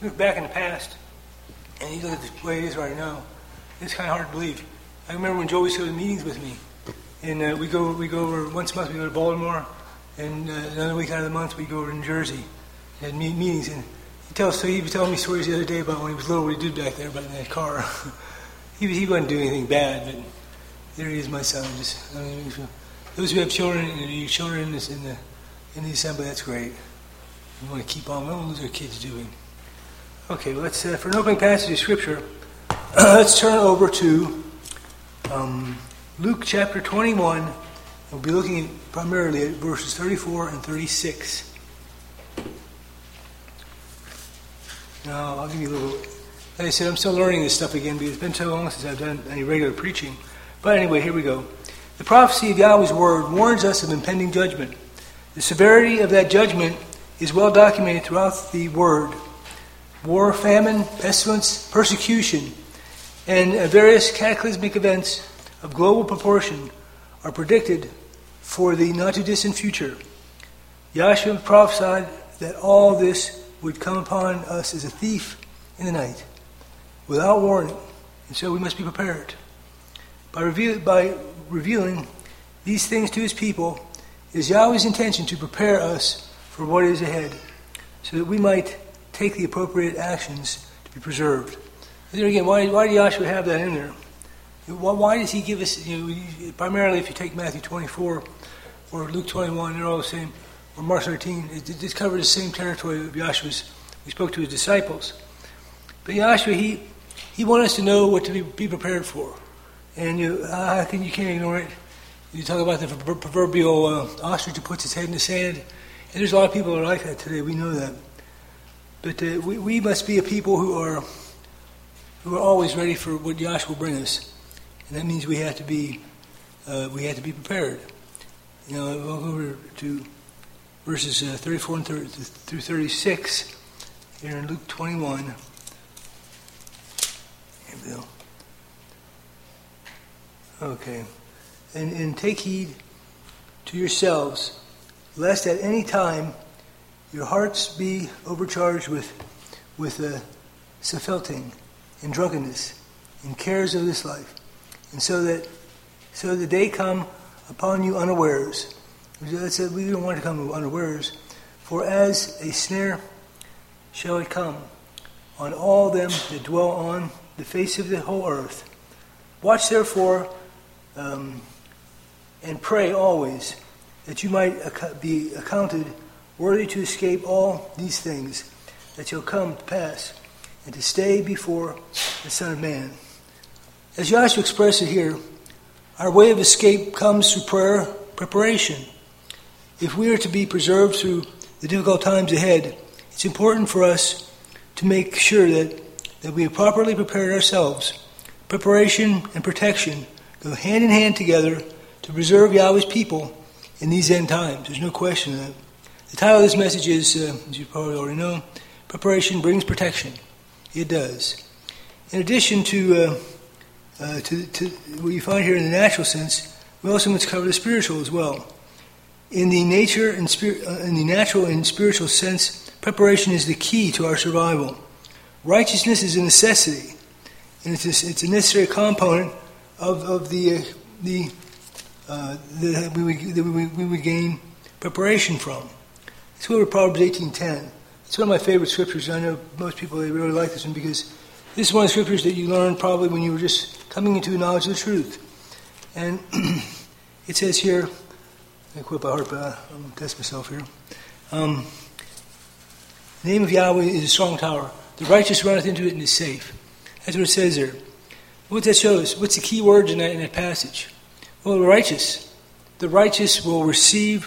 look back in the past, and you look at the way it is right now, it's kind of hard to believe. I remember when Joe used to go to meetings with me, and we go over once a month. We go to Baltimore, and another week out of the month we go over to New Jersey and meetings. And he was telling me stories the other day about when he was little, what he did back there, about in that car. he wasn't doing anything bad, but there he is, my son. Those who have children and your children in the assembly, that's great. We want to keep on. We don't lose our kids doing. Okay, well, let's for an opening passage of Scripture, let's turn over to Luke chapter 21. We'll be looking primarily at verses 34 and 36. Now, I'll give you a little... Like I said, I'm still learning this stuff again because it's been so long since I've done any regular preaching. But anyway, here we go. The prophecy of Yahweh's word warns us of impending judgment. The severity of that judgment is well documented throughout the word. War, famine, pestilence, persecution, and various cataclysmic events of global proportion are predicted for the not-too-distant future. Yahshua prophesied that all this would come upon us as a thief in the night, without warning, and so we must be prepared. By revealing these things to his people, it is Yahweh's intention to prepare us for what is ahead, so that we might take the appropriate actions to be preserved. There again, why did Yahshua have that in there? Why does he give us, primarily if you take Matthew 24 or Luke 21, they're all the same, or Mark 13, it covers the same territory of Yahshua's. He spoke to his disciples. But Yahshua, he wanted us to know what to be prepared for. And you can't ignore it. You talk about the proverbial ostrich who puts its head in the sand. And there's a lot of people that are like that today. We know that. But we must be a people who are always ready for what Yahshua will bring us. And that means we have to be prepared. We'll go over to verses 34 and through 36 here in Luke 21. Here we go. Okay. And take heed to yourselves, lest at any time your hearts be overcharged with sephelting and drunkenness and cares of this life, and so that the day come upon you unawares. That said, we don't want to come unawares, for as a snare shall it come on all them that dwell on the face of the whole earth. Watch therefore, and pray always, that you might be accounted worthy to escape all these things that shall come to pass, and to stay before the Son of Man. As Yahshua expressed it here, our way of escape comes through prayer, preparation. If we are to be preserved through the difficult times ahead, it's important for us to make sure that we have properly prepared ourselves. Preparation and protection go hand in hand together to preserve Yahweh's people in these end times. There's no question of that. The title of this message is, as you probably already know, Preparation Brings Protection. It does. In addition to what you find here in the natural sense, we also must cover the spiritual as well. In the natural and spiritual sense, preparation is the key to our survival. Righteousness is a necessity, and it's a necessary component of the that we would gain preparation from. Let's go to Proverbs 18:10. It's one of my favorite scriptures. I know most people, they really like this one because this is one of the scriptures that you learned probably when you were just coming into the knowledge of the truth. And it says here, I quote by heart, but I'm going to test myself here. The name of Yahweh is a strong tower. The righteous runneth into it and is safe. That's what it says there. What that shows, what's the key words in that passage? Well, the righteous. The righteous will receive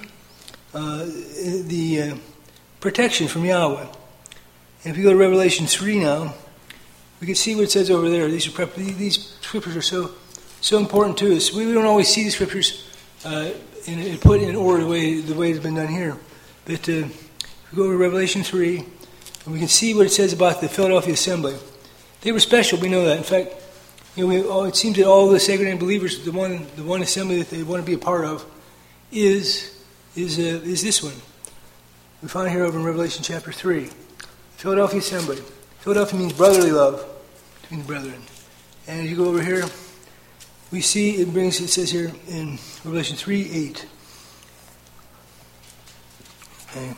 the protection from Yahweh. And if you go to Revelation 3 now, we can see what it says over there. These scriptures are so important to us. We don't always see the scriptures put in order the way it's been done here. But if we go to Revelation 3, and we can see what it says about the Philadelphia assembly. They were special, we know that. In fact, it seems that all the Sacred Name believers, the one assembly that they want to be a part of, is this one. We find here over in Revelation chapter 3. Philadelphia assembly. Philadelphia means brotherly love between the brethren. And as you go over here, we see it says here in Revelation 3:8. Okay.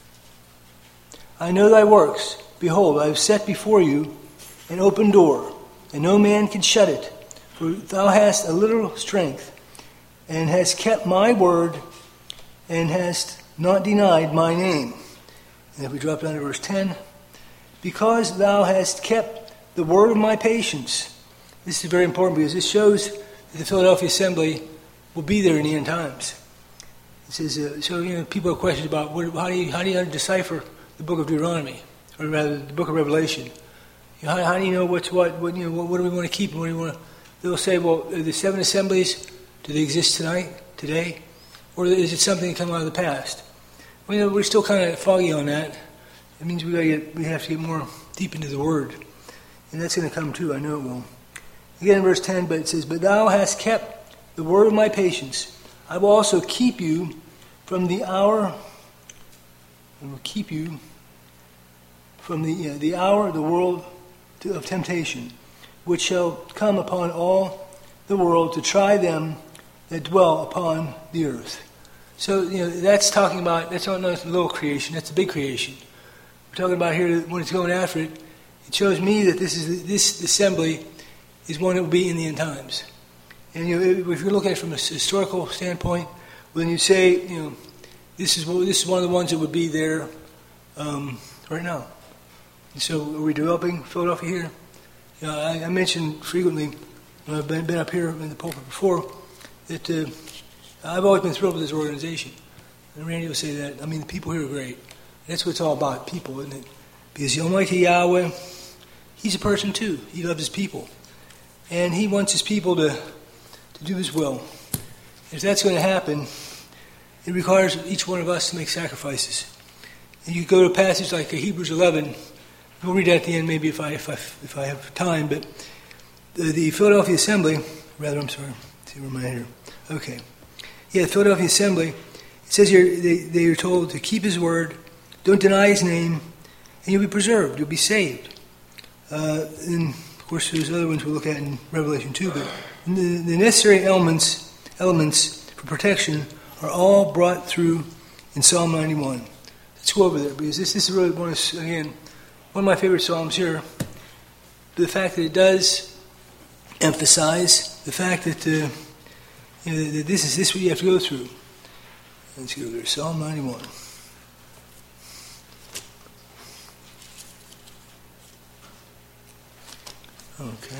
I know thy works. Behold, I have set before you an open door, and no man can shut it. For thou hast a little strength, and hast kept my word, and hast not denied my name. And if we drop down to verse 10, because thou hast kept the word of my patience. This is very important because this shows that the Philadelphia assembly will be there in the end times. It says, people have questions about how do you decipher the book of Deuteronomy, or rather the book of Revelation. How do you know what's what do we want to keep and what do we want to... They'll say, well, the seven assemblies, do they exist today? Or is it something that came out of the past? Well, we're still kind of foggy on that. It means we have to get more deep into the Word. And that's going to come too, I know it will. Again in verse 10, but it says, but thou hast kept the word of my patience. I will also keep you from the hour... I will keep you from the hour of the world of temptation, which shall come upon all the world to try them that dwell upon the earth. So, that's talking about, that's not a little creation, that's a big creation. We're talking about here, when it's going after it, it shows me that this assembly is one that will be in the end times. And if you look at it from a historical standpoint, when you say, this is one of the ones that would be there right now. And so, are we developing Philadelphia here? I mentioned frequently when I've been up here in the pulpit before that I've always been thrilled with this organization. And Randy will say that. The people here are great. That's what it's all about, people, isn't it? Because the Almighty Yahweh, He's a person too. He loves His people. And He wants His people to do His will. If that's going to happen, it requires each one of us to make sacrifices. And you go to a passage like Hebrews 11. We'll read that at the end, maybe if I have time. But the Philadelphia Assembly, see where am I here? Okay. Yeah, the Philadelphia Assembly. It says here they are told to keep His word, don't deny His name, and you'll be preserved. You'll be saved. And of course, there's other ones we'll look at in Revelation 2. But the necessary elements for protection are all brought through in Psalm 91. Let's go over there because this is really one of my favorite psalms here. The fact that it does emphasize the fact that that this is what you have to go through. Let's go there. Psalm 91. Okay.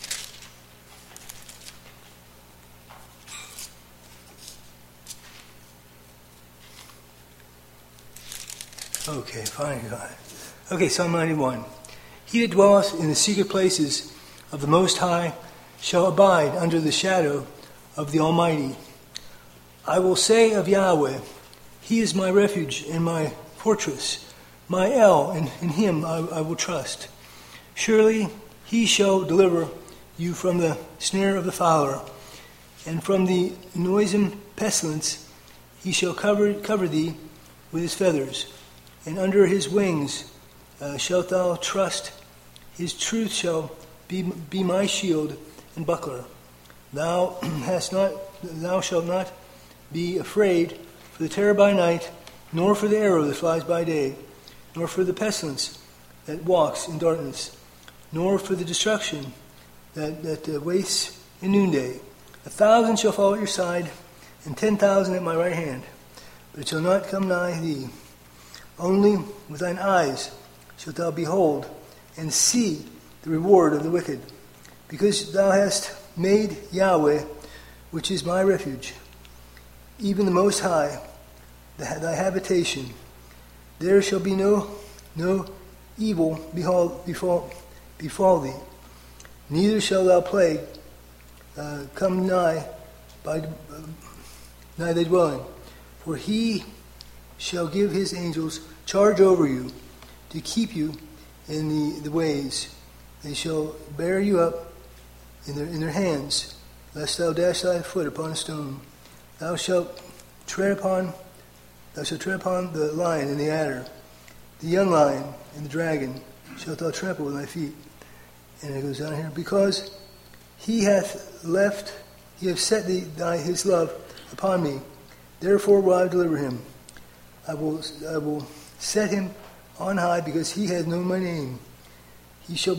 Okay, fine, God. Okay, Psalm 91. He that dwelleth in the secret places of the Most High shall abide under the shadow of the Almighty. I will say of Yahweh, He is my refuge and my fortress, my El, and in Him I will trust. Surely He shall deliver you from the snare of the fowler, and from the noisome pestilence. He shall cover thee with His feathers, and under His wings shalt thou trust. His truth shall be my shield and buckler. Thou shalt not be afraid for the terror by night, nor for the arrow that flies by day, nor for the pestilence that walks in darkness, nor for the destruction that wastes in noonday. 1,000 shall fall at your side, and 10,000 at my right hand, but it shall not come nigh thee. Only with thine eyes shalt thou behold and see the reward of the wicked, because thou hast made Yahweh, which is my refuge, even the Most High, thy habitation. There shall be no evil befall thee, neither shall thou plague come nigh thy dwelling. For He shall give His angels charge over you, to keep you in the ways. They shall bear you up in their hands, lest thou dash thy foot upon a stone. Thou shalt tread upon the lion and the adder, the young lion and the dragon shalt thou trample with thy feet. And it goes down here, because he hath set his love upon me, therefore will I deliver him. I will set him on high, because he has known my name. He shall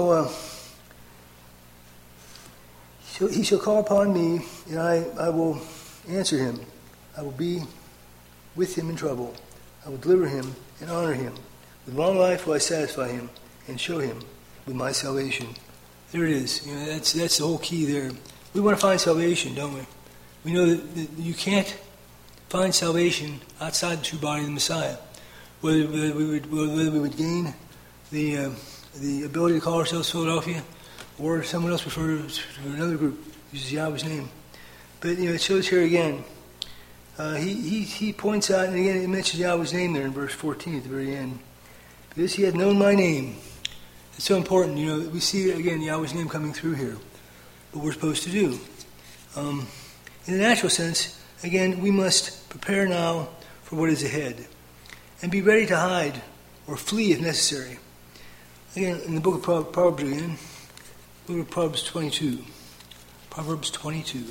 call upon me, and I will answer him. I will be with him in trouble. I will deliver him and honor him. With long life will I satisfy him and show him with my salvation. There it is. That's the whole key there. We want to find salvation, don't we? We know that you can't find salvation outside the true body of the Messiah. Whether we would gain the ability to call ourselves Philadelphia, or someone else refer to another group, uses Yahweh's name. But it shows here again. He points out, and again it mentions Yahweh's name there in verse 14 at the very end. Because he had known my name. It's so important, we see again Yahweh's name coming through here. What we're supposed to do. In the natural sense, again, we must prepare now for what is ahead. And be ready to hide or flee if necessary. Again, in the book of Proverbs again, book of Proverbs 22. Proverbs 22.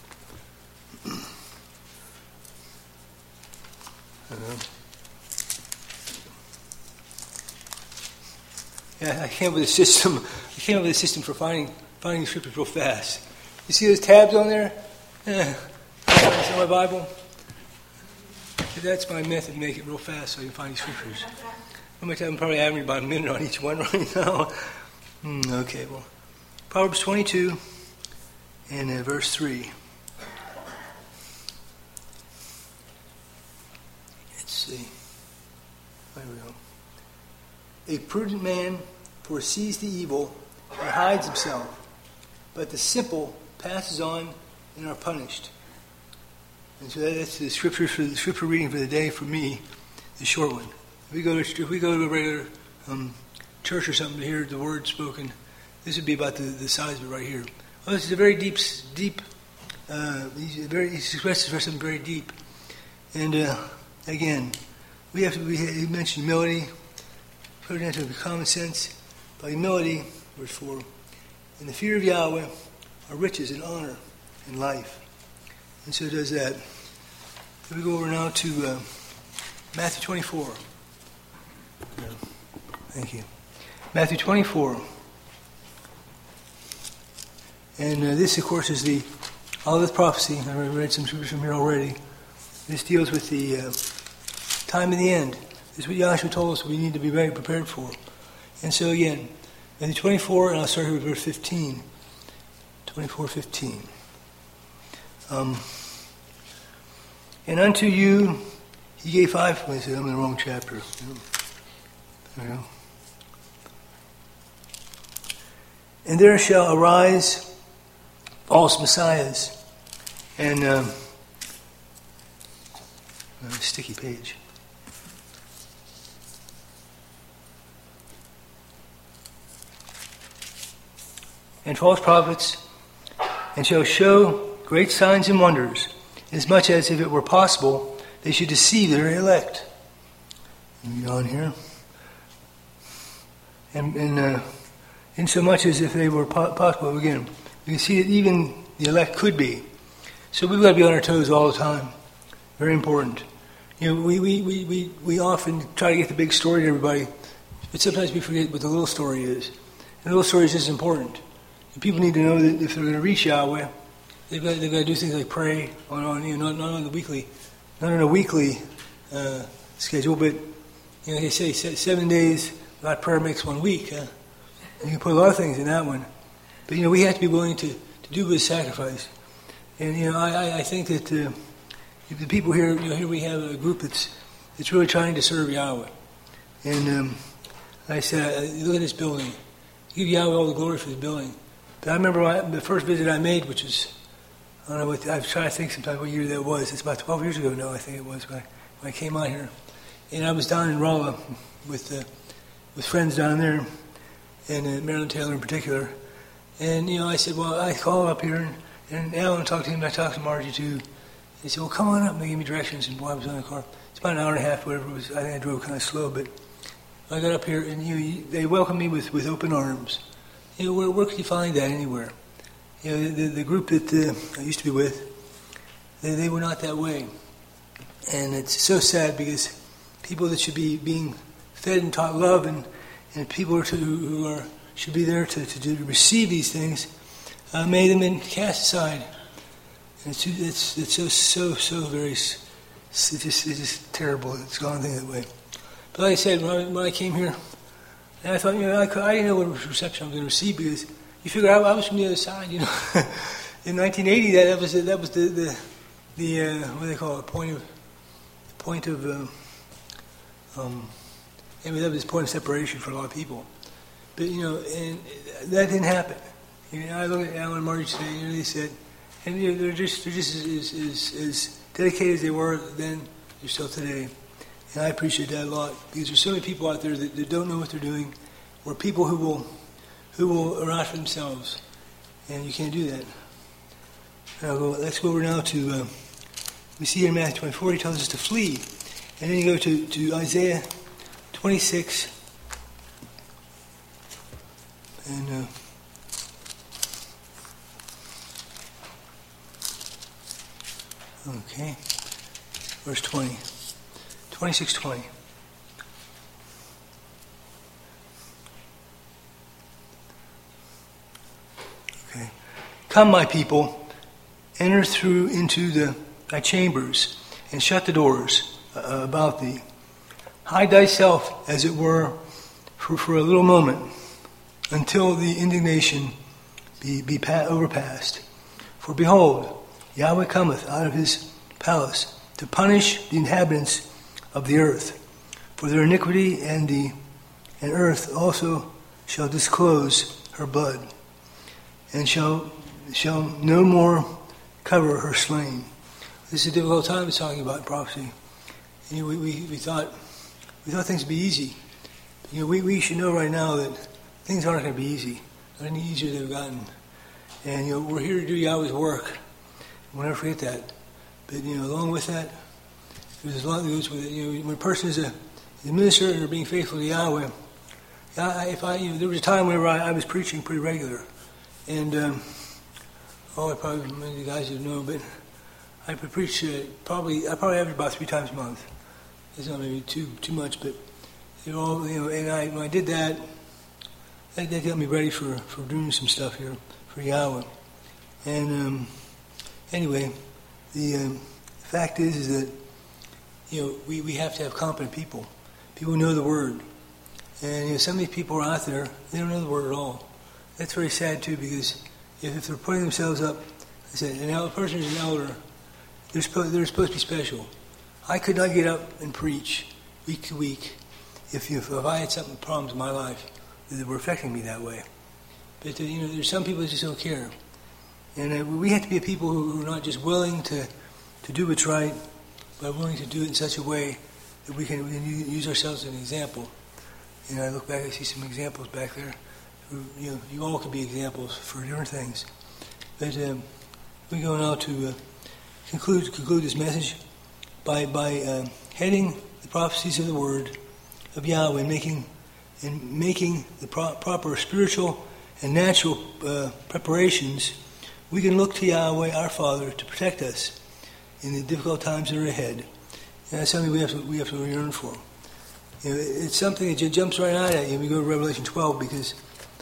I came up with a system. For finding the scriptures real fast. You see those tabs on there? It's in my Bible. That's my method to make it real fast so you can find these scriptures. I'm probably averaging about a minute on each one right now. Okay, well, Proverbs 22 and verse 3. Let's see. There we go. A prudent man foresees the evil and hides himself, but the simple passes on and are punished. And so that's the scripture reading for the day for me, the short one. If we go to a regular church or something to hear the word spoken, this would be about the size of it right here. Well, this is a very deep. He expresses for something very deep. And again, we mentioned humility. Put it into common sense. By humility, verse 4, and the fear of Yahweh are riches and honor and life. And so it does that. Then we go over now to Matthew 24. Thank you. Matthew 24. And this, of course, is the Olivet prophecy. I read some scriptures from here already. This deals with the time of the end. This is what Yahshua told us we need to be very prepared for. And so again, Matthew 24, and I'll start here with verse 15. 24:15. And unto you he gave 5 places. I'm in the wrong chapter. There we go. And there shall arise false messiahs. And sticky page. And false prophets, and shall show great signs and wonders, as much as if it were possible they should deceive their elect. And on here. And in so much as if they were possible, again, you can see that even the elect could be. So we've got to be on our toes all the time. Very important. We often try to get the big story to everybody, but sometimes we forget what the little story is. And the little story is just as important. And people need to know that if they're going to reach Yahweh, they've got to do things like pray not on a weekly schedule, but they say 7 days without prayer makes 1 week. You can put a lot of things in that one, but we have to be willing to do good sacrifice. And I think that the people here, here we have a group that's really trying to serve Yahweh. And I said, look at this building. Give Yahweh all the glory for the building. But I remember the first visit I made, which is, I don't know, I've tried to think sometimes what year that was. It's about 12 years ago now, I think it was, when I came out here. And I was down in Rolla with friends down there, and Marilyn Taylor in particular. And, I said, well, I called up here, and Alan talked to him, and I talked to Margie too. He said, well, come on up, and they gave me directions, and I was on the car. It's about an hour and a half, whatever it was. I think I drove kind of slow, but I got up here, and they welcomed me with open arms. Where could you find that anywhere? The group that I used to be with, they were not that way. And it's so sad because people that should be being fed and taught love and people who should be there to receive these things, made them and cast aside. And it's so very, it's just terrible. It's gone that way. But like I said, when I came here, and I thought, I didn't know what reception I was going to receive because you figure I was from the other side, In 1980, that was the what do they call it, point of that was point of separation for a lot of people. But and that didn't happen. I look at Alan and Margie today. They said, and they're just as dedicated as they were then. They're still today, and I appreciate that a lot because there's so many people out there that don't know what they're doing, or people who will arise for themselves, and you can't do that. Let's go over now to. We see here in Matthew 24, he tells us to flee, and then you go to Isaiah 26, and okay, verse 20, 26:20. Okay, come, my people, enter through into thy chambers, and shut the doors about thee. Hide thyself, as it were, for a little moment, until the indignation be overpast. For behold, Yahweh cometh out of his palace to punish the inhabitants of the earth for their iniquity, and earth also shall disclose her blood, and shall no more cover her slain. This is a difficult time to talking about prophecy. We thought things would be easy. We should know right now that things aren't going to be easy. Not any easier they've gotten. And we're here to do Yahweh's work. We'll never forget that. But along with that, there's a lot that goes with it. When a person is a minister and they're being faithful to Yahweh, there was a time whenever I was preaching pretty regular, and probably many of you guys would know, but I could preach I probably average about 3 times a month. It's not maybe too much, but and when I did that got me ready for doing some stuff here for Yahweh. And anyway, the fact is that we have to have competent people who know the Word. And some of these people are out there, they don't know the Word at all. That's very sad too, because if they're putting themselves up, I said, a person is an elder. They're supposed to be special. I could not get up and preach week to week if I had problems in my life that were affecting me that way. But there's some people that just don't care, and we have to be a people who are not just willing to do what's right, but willing to do it in such a way that we can use ourselves as an example. I look back, I see some examples back there. You all could be examples for different things. But we go now to conclude this message by heading the prophecies of the Word of Yahweh and making the proper spiritual and natural preparations. We can look to Yahweh, our Father, to protect us in the difficult times that are ahead. And that's something we have to yearn for. It's something that jumps right out at you when we go to Revelation 12, because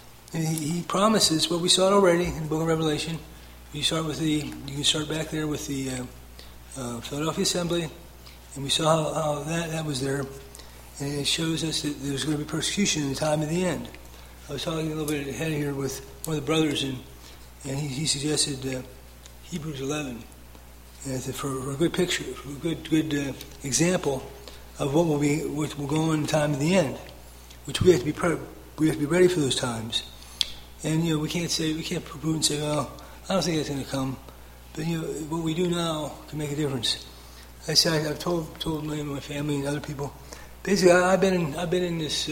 he promises what we saw already in the book of Revelation. You can start back there with the Philadelphia Assembly, and we saw how that was there, and it shows us that there's going to be persecution in the time of the end. I was talking a little bit ahead here with one of the brothers, and he suggested Hebrews 11 for a good picture, for a good example of what will go on in the time of the end, which we have to be ready for those times. And we can't poo-poo and say, well, I don't think that's going to come. But what we do now can make a difference. I said, I've told my family and other people. Basically, I've been in this.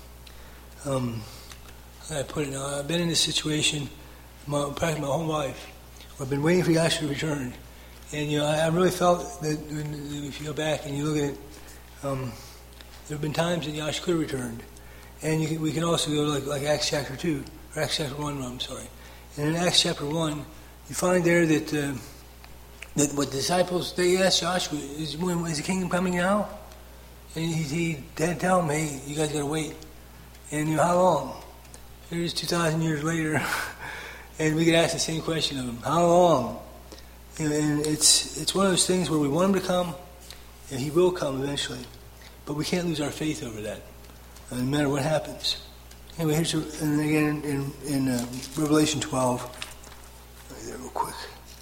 How do I put it now? I've been in this situation practically my whole life. I've been waiting for Yahshua to return, and I really felt that if you go back and you look at it, There have been times that Yahshua could have returned. And we can also go like Acts chapter 2, or Acts chapter 1, I'm sorry. And in Acts chapter 1, you find there that what the disciples, they asked Joshua, is the kingdom coming now? And he had to tell them, hey, you guys got to wait. And how long? Here's 2,000 years later, and we could ask the same question of him. How long? And it's one of those things where we want him to come, and he will come eventually. But we can't lose our faith over that, no matter what happens. Anyway, and again in Revelation 12. Right there real quick.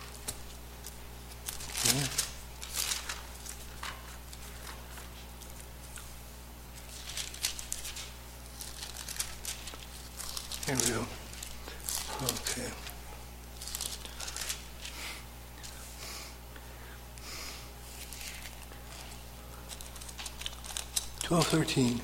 Okay. Here we go. Okay. Twelve 13.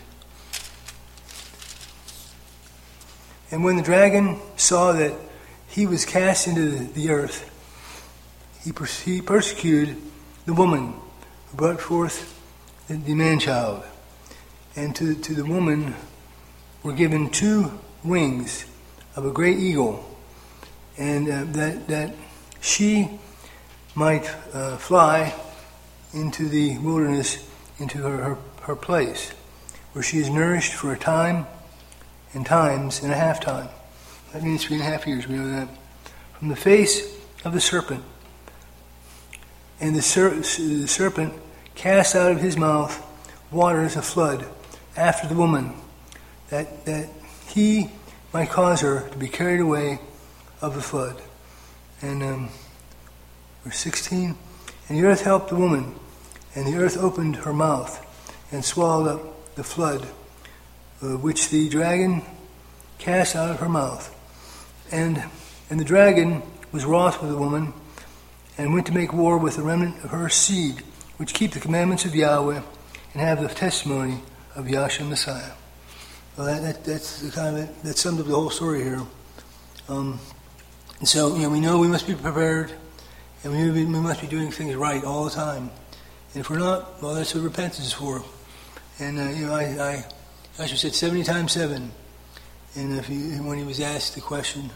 And when the dragon saw that he was cast into the earth, he persecuted the woman who brought forth the man-child. And to the woman were given 2 wings of a great eagle, and that she might fly into the wilderness, into her place, where she is nourished for a time and times and a half time. That means 3.5 years, we know that. From the face of the serpent. And the serpent cast out of his mouth waters of flood after the woman, that he might cause her to be carried away of the flood. And verse 16, and the earth helped the woman, and the earth opened her mouth and swallowed up the flood, which the dragon cast out of her mouth. And the dragon was wroth with the woman, and went to make war with the remnant of her seed, which keep the commandments of Yahweh, and have the testimony of Yahshua Messiah. Well, that's the kind of that sums up the whole story here. And so we know we must be prepared, and we must be doing things right all the time. And if we're not, well, that's what repentance is for. And I Yahshua said 70 times 7. And when he was asked the question,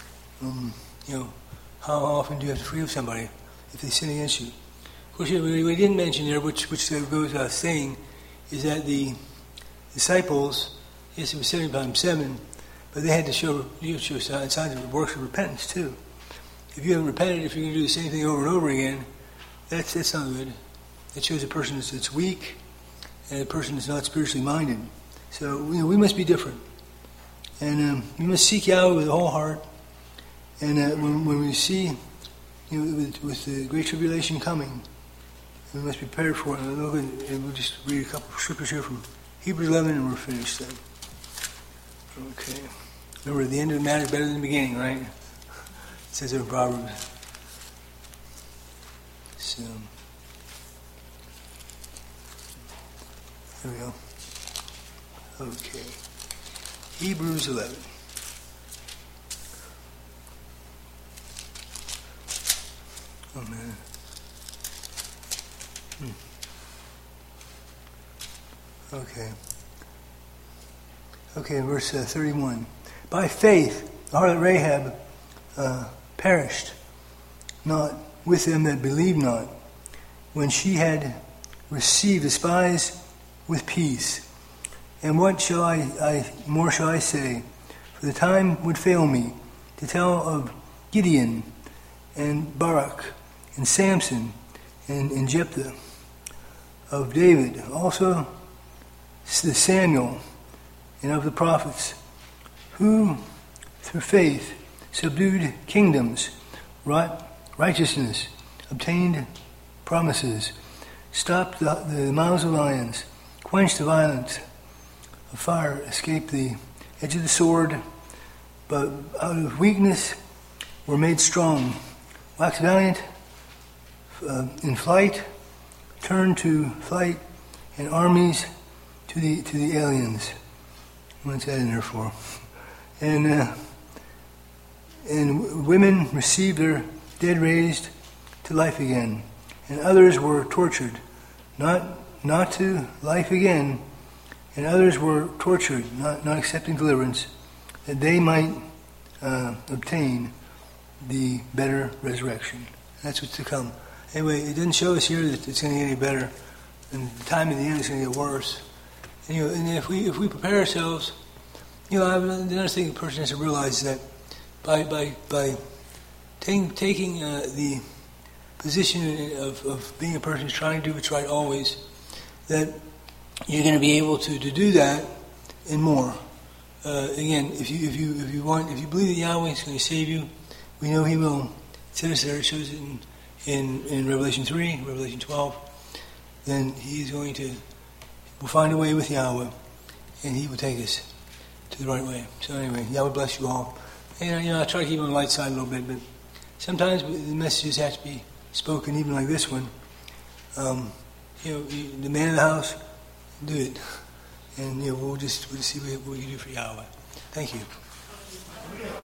how often do you have to forgive somebody if they sin against you? Of course, we didn't mention there, which goes without saying, is that the disciples, yes, it was 70 times 7, but they had to show signs of works of repentance too. If you haven't repented, if you're going to do the same thing over and over again, that's not good. That shows a person that's weak and a person that's not spiritually minded. So we must be different, and we must seek Yahweh with the whole heart. And when we see, with the great tribulation coming, we must be prepared for it. And we'll just read a couple of scriptures here from Hebrews 11, and we're finished then. Okay. Remember, the end of the matter is better than the beginning, right? It says it in Proverbs. So, there we go. Okay. Hebrews 11. Oh, man. Okay, verse 31. By faith, the harlot Rahab perished not with them that believed not, when she had received the spies with peace. And what shall I more shall I say? For the time would fail me to tell of Gideon and Barak and Samson and Jephthah, of David, also the Samuel, and of the prophets, who through faith subdued kingdoms, wrought righteousness, obtained promises, stopped the mouths of lions, quenched the violence of fire, escaped the edge of the sword, but out of weakness were made strong, waxed valiant in flight, turned to flight, and armies to the aliens. What's that in there for? And women received their dead raised to life again, and others were tortured, not to life again, and others were tortured, not accepting deliverance, that they might obtain the better resurrection. That's what's to come. Anyway, it doesn't show us here that it's going to get any better, and the time in the end is going to get worse. And, and if we prepare ourselves, another thing a person has to realize is that by taking the position of being a person who's trying to do what's right always, that you're going to be able to do that and more. Again, if you believe that Yahweh is going to save you, we know He will. It says there, it shows it in Revelation 3, Revelation 12. Then He's going to, we'll find a way with Yahweh, and He will take us to the right way. So anyway, Yahweh bless you all. And I try to keep on the light side a little bit, but sometimes the messages have to be spoken, even like this one. The man of the house, do it, and we'll just see what we can do for Yahweh. Thank you.